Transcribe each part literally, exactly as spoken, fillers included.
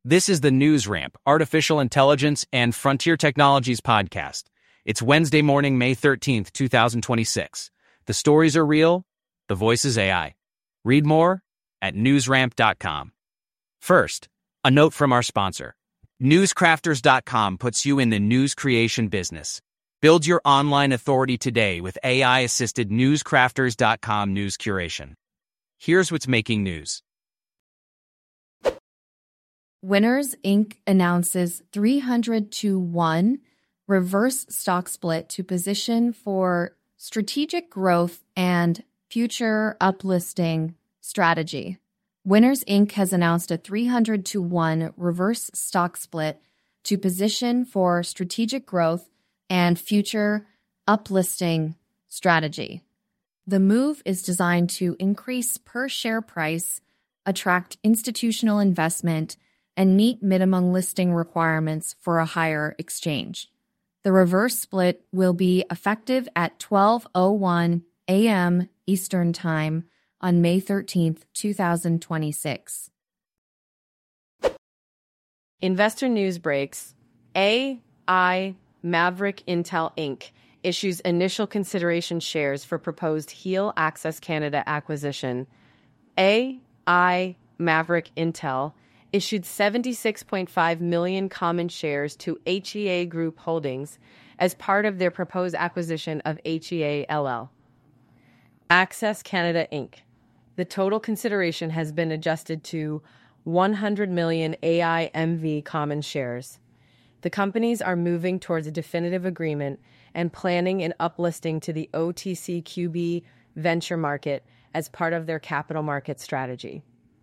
This is the News Ramp, Artificial Intelligence and Frontier Technologies podcast. It's Wednesday morning, May thirteenth, twenty twenty-six. The stories are real, the voice is A I. Read more at news ramp dot com. First, a note from our sponsor. newscrafters dot com puts you in the news creation business. Build your online authority today with A I-assisted newscrafters dot com news curation. Here's what's making news. Winners, Incorporated announces three hundred to one reverse stock split to position for strategic growth and future uplisting strategy. Winners, Incorporated has announced a three hundred to one reverse stock split to position for strategic growth and future uplisting strategy. The move is designed to increase per share price, attract institutional investment, and meet minimum listing requirements for a higher exchange. The reverse split will be effective at twelve oh one a.m. Eastern Time on May thirteenth, twenty twenty-six. Investor news breaks. A I Maverick Intel Incorporated issues initial consideration shares for proposed Heal Access Canada acquisition. A I Maverick Intel issued seventy-six point five million common shares to H E A Group Holdings as part of their proposed acquisition of H E A L L. Access Canada Incorporated. The total consideration has been adjusted to one hundred million A I M V common shares. The companies are moving towards a definitive agreement and planning an uplisting to the O T C Q B venture market as part of their capital market strategy.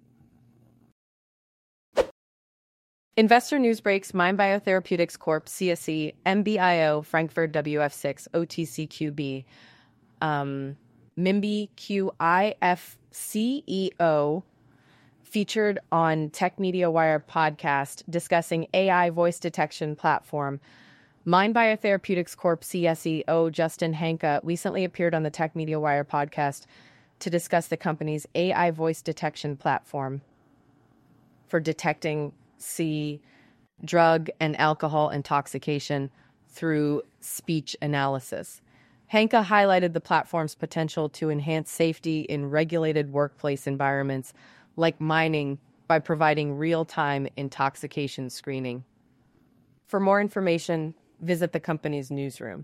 Investor news breaks. Mind Biotherapeutics Corp, C S E, M B I O, Frankfurt W F six, O T C Q B, um, M I M B Q I F C E O, featured on Tech Media Wire podcast discussing A I voice detection platform. Mind Biotherapeutics Corp C S E O Justin Hanka recently appeared on the Tech Media Wire podcast to discuss the company's A I voice detection platform for detecting C drug and alcohol intoxication through speech analysis. Hanka highlighted the platform's potential to enhance safety in regulated workplace environments like mining by providing real-time intoxication screening. For more information, visit the company's newsroom.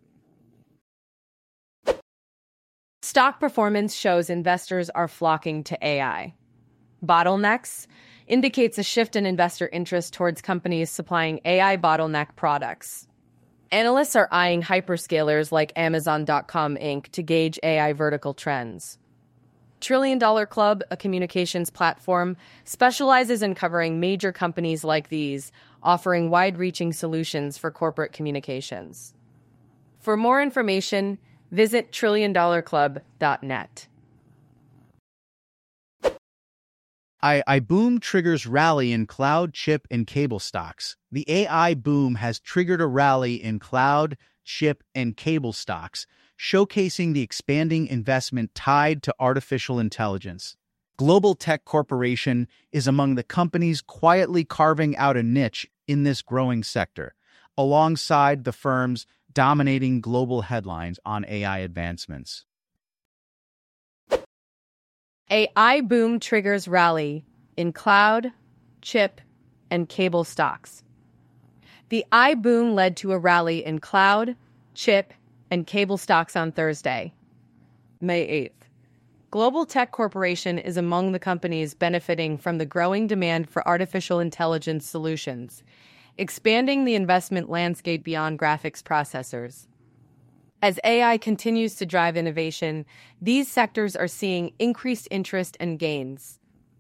Stock performance shows investors are flocking to A I. Bottlenecks indicates a shift in investor interest towards companies supplying A I bottleneck products. Analysts are eyeing hyperscalers like Amazon dot com Incorporated to gauge A I vertical trends. Trillion Dollar Club, a communications platform, specializes in covering major companies like these, offering wide-reaching solutions for corporate communications. For more information, visit trillion dollar club dot net. I, I boom triggers rally in cloud, chip, and cable stocks. The A I boom has triggered a rally in cloud, chip, and cable stocks, showcasing the expanding investment tied to artificial intelligence. Global Tech Corporation is among the companies quietly carving out a niche in this growing sector, alongside the firms dominating global headlines on A I advancements. A I boom triggers rally in cloud, chip, and cable stocks. The I boom led to a rally in cloud, chip, and cable stocks on Thursday, May eighth. Global Tech Corporation is among the companies benefiting from the growing demand for artificial intelligence solutions, expanding the investment landscape beyond graphics processors. As A I continues to drive innovation, these sectors are seeing increased interest and gains.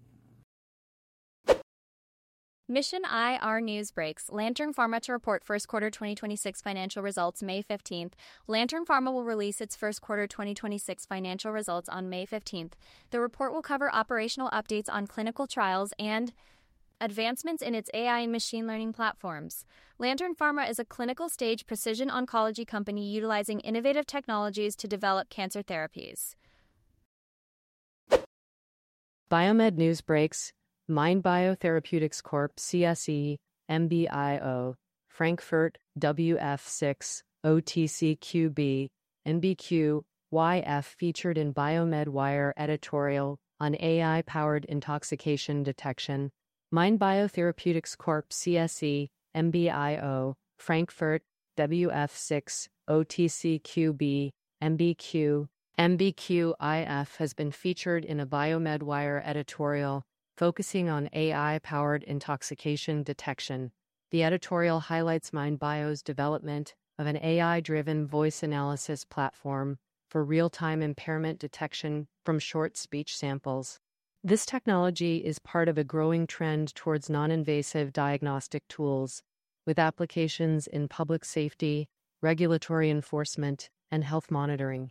Mission I R News breaks. Lantern Pharma to report first quarter twenty twenty-six financial results May fifteenth. Lantern Pharma will release its first quarter twenty twenty-six financial results on May fifteenth. The report will cover operational updates on clinical trials and advancements in its A I and machine learning platforms. Lantern Pharma is a clinical stage precision oncology company utilizing innovative technologies to develop cancer therapies. Biomed News breaks. Mind Biotherapeutics Corp, C S E, M B I O, Frankfurt, W F six, O T C Q B, N B Q, Y F featured in Biomed Wire editorial on A I-powered intoxication detection. Mind Biotherapeutics Corp, C S E, M B I O, Frankfurt, W F six, O T C Q B, N B Q, M B Q I F has been featured in a Biomed Wire editorial focusing on A I-powered intoxication detection. The editorial highlights MindBio's development of an A I-driven voice analysis platform for real-time impairment detection from short speech samples. This technology is part of a growing trend towards non-invasive diagnostic tools, with applications in public safety, regulatory enforcement, and health monitoring.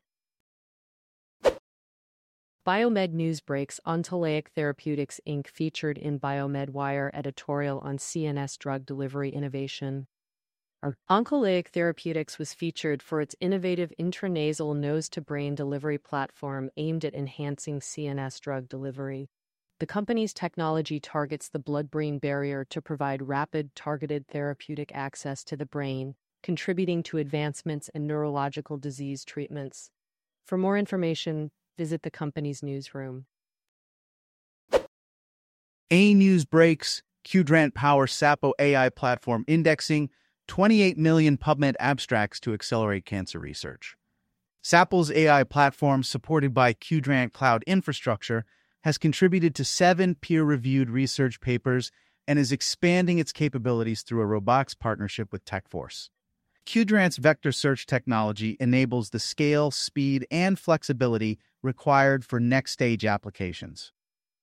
Biomed News breaks Oncolytic Therapeutics Incorporated featured in Biomed Wire editorial on C N S drug delivery innovation. Oncolytic Therapeutics was featured for its innovative intranasal nose-to-brain delivery platform aimed at enhancing C N S drug delivery. The company's technology targets the blood-brain barrier to provide rapid, targeted therapeutic access to the brain, contributing to advancements in neurological disease treatments. For more information, visit the company's newsroom. A News breaks Quadrant Power Sapo A I platform indexing twenty-eight million PubMed abstracts to accelerate cancer research. Sapo's A I platform, supported by Quadrant Cloud Infrastructure, has contributed to seven peer-reviewed research papers and is expanding its capabilities through a robotics partnership with TechForce. Quadrant's vector search technology enables the scale, speed, and flexibility required for next-stage applications.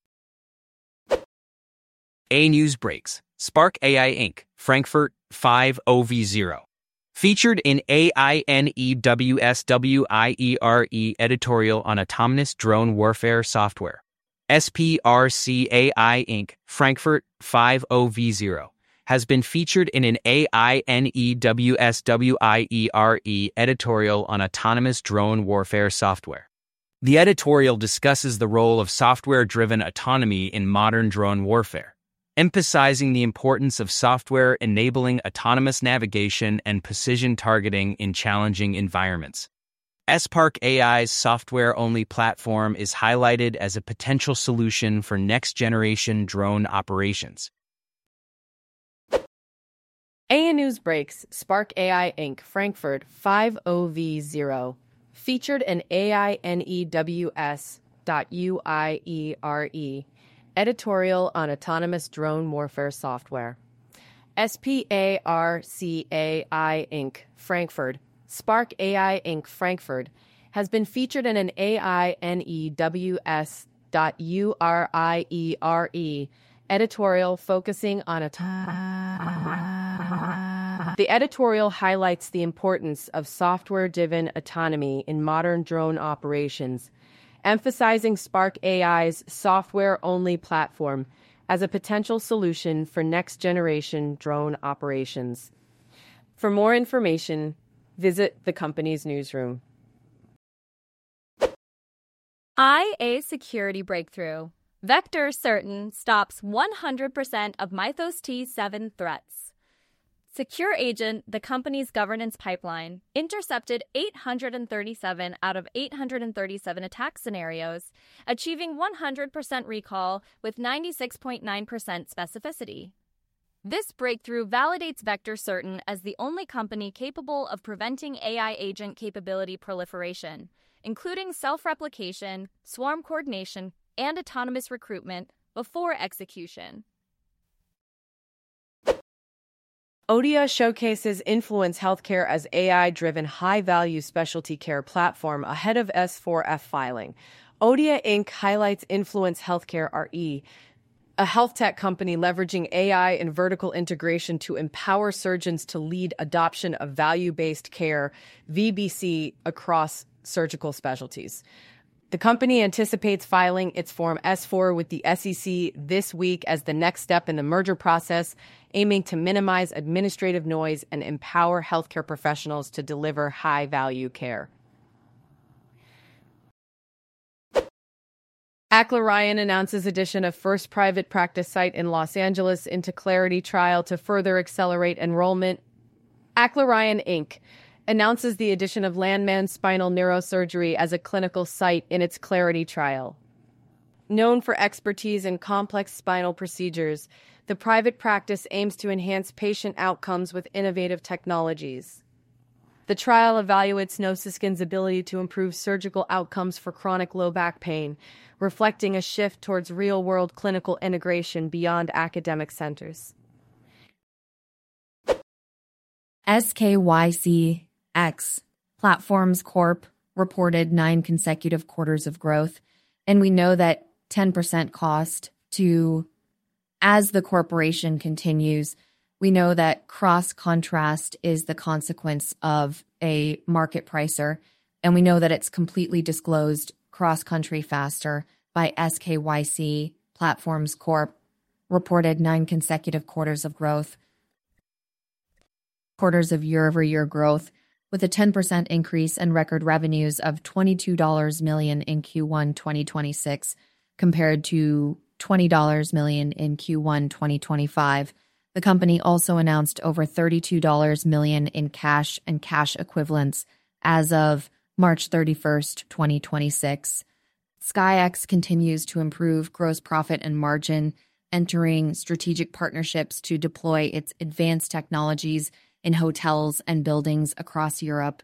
A News breaks Spark A I Incorporated, Frankfurt, five O V zero. Featured in A I N E W S W I E R E editorial on autonomous drone warfare software. S P R C A I Incorporated, Frankfurt, five O V zero, has been featured in an A I N E W S W I E R E editorial on autonomous drone warfare software. The editorial discusses the role of software-driven autonomy in modern drone warfare, emphasizing the importance of software enabling autonomous navigation and precision targeting in challenging environments. Spark A I's software-only platform is highlighted as a potential solution for next-generation drone operations. A News breaks Spark A I Incorporated, Frankfurt, five O V zero. Featured in A I N E W S W I E R E editorial on autonomous drone warfare software. S P A R C A I Incorporated, Frankfurt, Spark A I Incorporated, Frankfurt, has been featured in an A I N E W S W I E R E editorial focusing on autonomous. The editorial highlights the importance of software-driven autonomy in modern drone operations, emphasizing Spark A I's software-only platform as a potential solution for next-generation drone operations. For more information, visit the company's newsroom. I A security breakthrough. Vector Certain stops one hundred percent of Mythos T seven threats. Secure Agent, the company's governance pipeline, intercepted eight hundred thirty-seven out of eight hundred thirty-seven attack scenarios, achieving one hundred percent recall with ninety-six point nine percent specificity. This breakthrough validates Vector Certain as the only company capable of preventing A I agent capability proliferation, including self-replication, swarm coordination, and autonomous recruitment before execution. Odia showcases Influence Healthcare as A I-driven high-value specialty care platform ahead of S four F filing. Odia Incorporated highlights Influence Healthcare R E, a health tech company leveraging A I and vertical integration to empower surgeons to lead adoption of value-based care, V B C, across surgical specialties. The company anticipates filing its Form S four with the S E C this week as the next step in the merger process, aiming to minimize administrative noise and empower healthcare professionals to deliver high-value care. Ackler Ryan announces addition of first private practice site in Los Angeles into Clarity trial to further accelerate enrollment. Ackler Ryan, Incorporated announces the addition of Landman Spinal Neurosurgery as a clinical site in its Clarity trial. Known for expertise in complex spinal procedures, the private practice aims to enhance patient outcomes with innovative technologies. The trial evaluates Nociskin's ability to improve surgical outcomes for chronic low back pain, reflecting a shift towards real-world clinical integration beyond academic centers. S K Y C X Platforms Corp reported nine consecutive quarters of growth, and we know that ten percent cost to, as the corporation continues, we know that cross-contrast is the consequence of a market pricer, and we know that it's completely disclosed cross-country faster by S K Y C Platforms Corp reported nine consecutive quarters of growth, quarters of year-over-year growth, with a ten percent increase and record revenues of twenty-two million dollars in Q one twenty twenty-six compared to twenty million dollars in Q one twenty twenty-five. The company also announced over thirty-two million dollars in cash and cash equivalents as of March thirty-first, twenty twenty-six. SkyX continues to improve gross profit and margin, entering strategic partnerships to deploy its advanced technologies in hotels and buildings across Europe.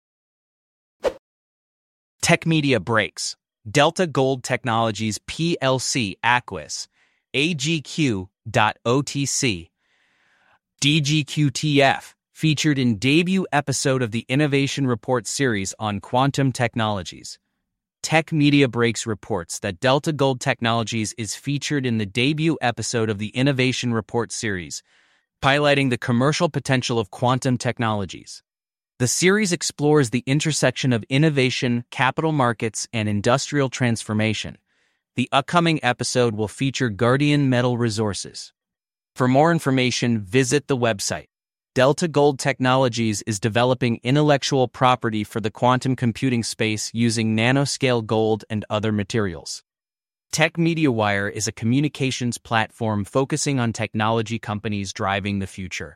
Tech Media breaks. Delta Gold Technologies P L C Aquis, A G Q dot O T C, D G Q T F, featured in debut episode of the Innovation Report series on quantum technologies. Tech Media Breaks reports that Delta Gold Technologies is featured in the debut episode of the Innovation Report series, highlighting the commercial potential of quantum technologies. The series explores the intersection of innovation, capital markets, and industrial transformation. The upcoming episode will feature Guardian Metal Resources. For more information, visit the website. Delta Gold Technologies is developing intellectual property for the quantum computing space using nanoscale gold and other materials. Tech MediaWire is a communications platform focusing on technology companies driving the future.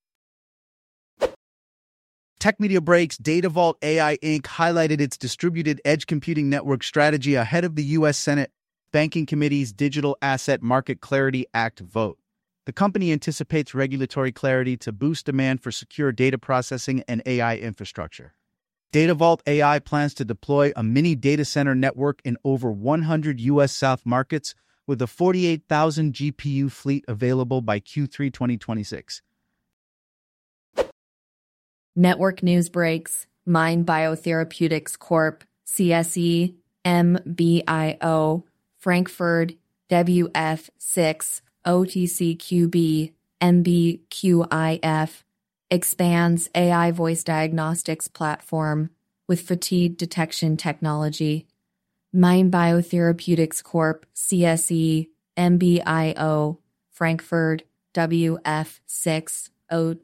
Tech Media Breaks, DataVault A I Incorporated highlighted its distributed edge computing network strategy ahead of the U S Senate Banking Committee's Digital Asset Market Clarity Act vote. The company anticipates regulatory clarity to boost demand for secure data processing and A I infrastructure. DataVault A I plans to deploy a mini data center network in over one hundred U S South markets with a forty-eight thousand G P U fleet available by Q three twenty twenty-six. Network news breaks. Mind Biotherapeutics Corp, C S E, M B I O, Frankfurt, W F six, O T C Q B, M B Q I F, expands A I voice diagnostics platform with fatigue detection technology. Mind Biotherapeutics Corp, C S E, M B I O, Frankfurt, W F six, O T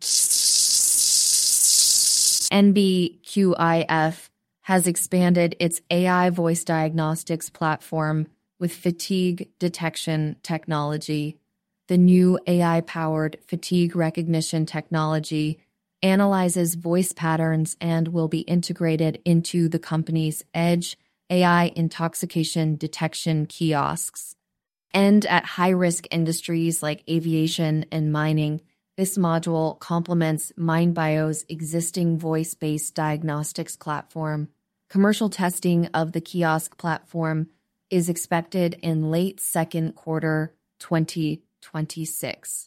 C N B Q I F has expanded its A I voice diagnostics platform with fatigue detection technology. The new A I-powered fatigue recognition technology analyzes voice patterns and will be integrated into the company's edge A I intoxication detection kiosks. And at high-risk industries like aviation and mining, this module complements MindBio's existing voice-based diagnostics platform. Commercial testing of the kiosk platform is expected in late second quarter twenty twenty-six.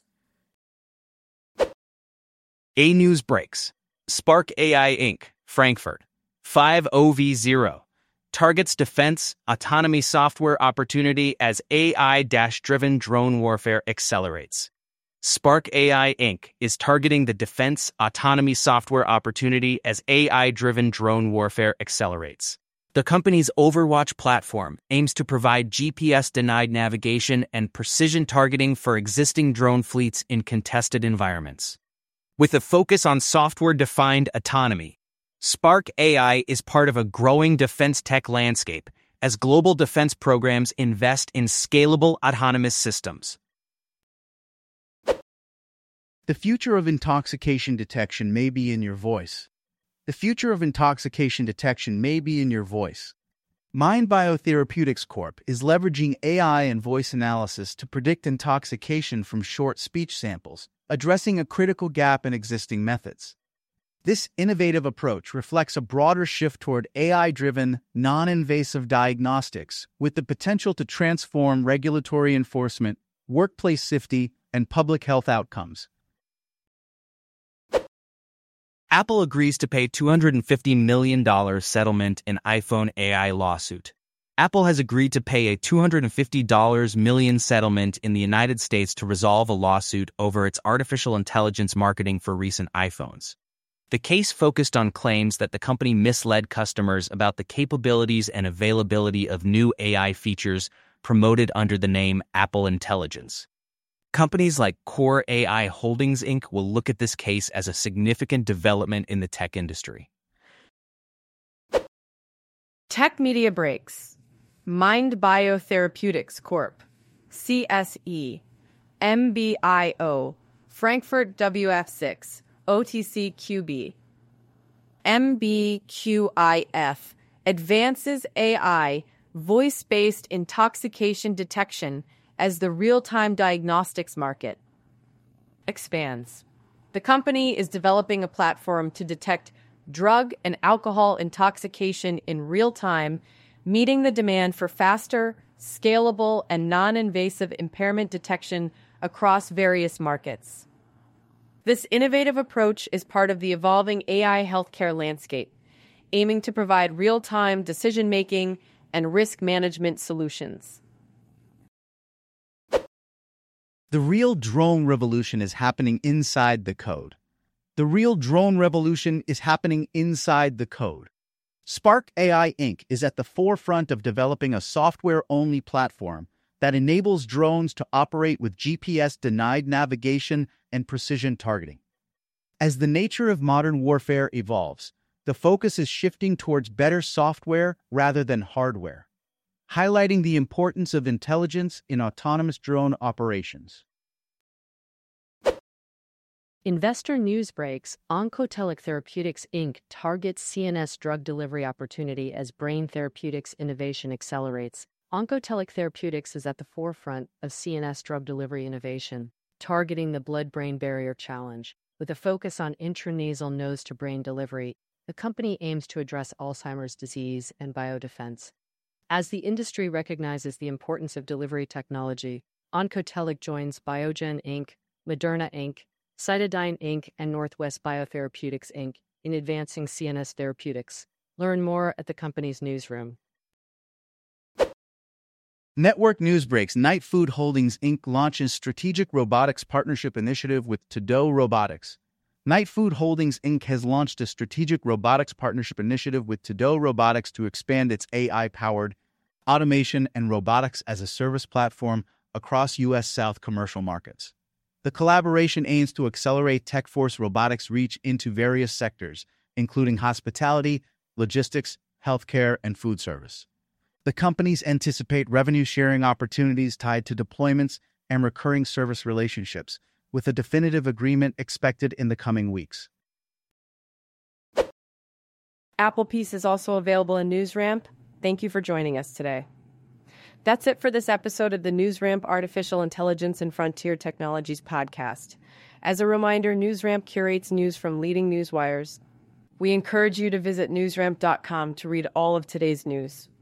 A News Breaks. Spark A I Incorporated, Frankfurt, five O V zero, targets defense autonomy software opportunity as A I-driven drone warfare accelerates. Spark A I Incorporated is targeting the defense autonomy software opportunity as A I-driven drone warfare accelerates. The company's Overwatch platform aims to provide G P S-denied navigation and precision targeting for existing drone fleets in contested environments. With a focus on software-defined autonomy, Spark A I is part of a growing defense tech landscape as global defense programs invest in scalable autonomous systems. The future of intoxication detection may be in your voice. The future of intoxication detection may be in your voice. Mind Biotherapeutics Corporation is leveraging A I and voice analysis to predict intoxication from short speech samples, addressing a critical gap in existing methods. This innovative approach reflects a broader shift toward A I-driven, non-invasive diagnostics with the potential to transform regulatory enforcement, workplace safety, and public health outcomes. Apple agrees to pay two hundred fifty million dollars settlement in iPhone A I lawsuit. Apple has agreed to pay a two hundred fifty million dollars settlement in the United States to resolve a lawsuit over its artificial intelligence marketing for recent iPhones. The case focused on claims that the company misled customers about the capabilities and availability of new A I features promoted under the name Apple Intelligence. Companies like Core A I Holdings, Incorporated will look at this case as a significant development in the tech industry. Tech Media Breaks. Mind Biotherapeutics Corporation, C S E, M B I O, Frankfurt W F six, O T C Q B. M B Q I F advances A I voice-based intoxication detection as the real-time diagnostics market expands. The company is developing a platform to detect drug and alcohol intoxication in real time, meeting the demand for faster, scalable, and non-invasive impairment detection across various markets. This innovative approach is part of the evolving A I healthcare landscape, aiming to provide real-time decision-making and risk management solutions. The real drone revolution is happening inside the code. The real drone revolution is happening inside the code. Spark A I Incorporated is at the forefront of developing a software-only platform that enables drones to operate with G P S-denied navigation and precision targeting. As the nature of modern warfare evolves, the focus is shifting towards better software rather than hardware, highlighting the importance of intelligence in autonomous drone operations. Investor news breaks. Oncotelic Therapeutics Incorporated targets C N S drug delivery opportunity as brain therapeutics innovation accelerates. Oncotelic Therapeutics is at the forefront of C N S drug delivery innovation, targeting the blood-brain barrier challenge. With a focus on intranasal nose-to-brain delivery, the company aims to address Alzheimer's disease and biodefense. As the industry recognizes the importance of delivery technology, Oncotelic joins Biogen Incorporated, Moderna Incorporated, Cytodyne Incorporated, and Northwest Biotherapeutics Incorporated in advancing C N S therapeutics. Learn more at the company's newsroom. Network News Breaks. Knight Food Holdings Incorporated launches strategic robotics partnership initiative with Todo Robotics. Knight Food Holdings Incorporated has launched a strategic robotics partnership initiative with Todo Robotics to expand its A I-powered automation and robotics as a service platform across U S South commercial markets. The collaboration aims to accelerate TechForce Robotics' reach into various sectors, including hospitality, logistics, healthcare, and food service. The companies anticipate revenue-sharing opportunities tied to deployments and recurring service relationships, with a definitive agreement expected in the coming weeks. Apple Peace is also available in NewsRamp. Thank you for joining us today. That's it for this episode of the NewsRamp Artificial Intelligence and Frontier Technologies podcast. As a reminder, NewsRamp curates news from leading newswires. We encourage you to visit newsramp dot com to read all of today's news.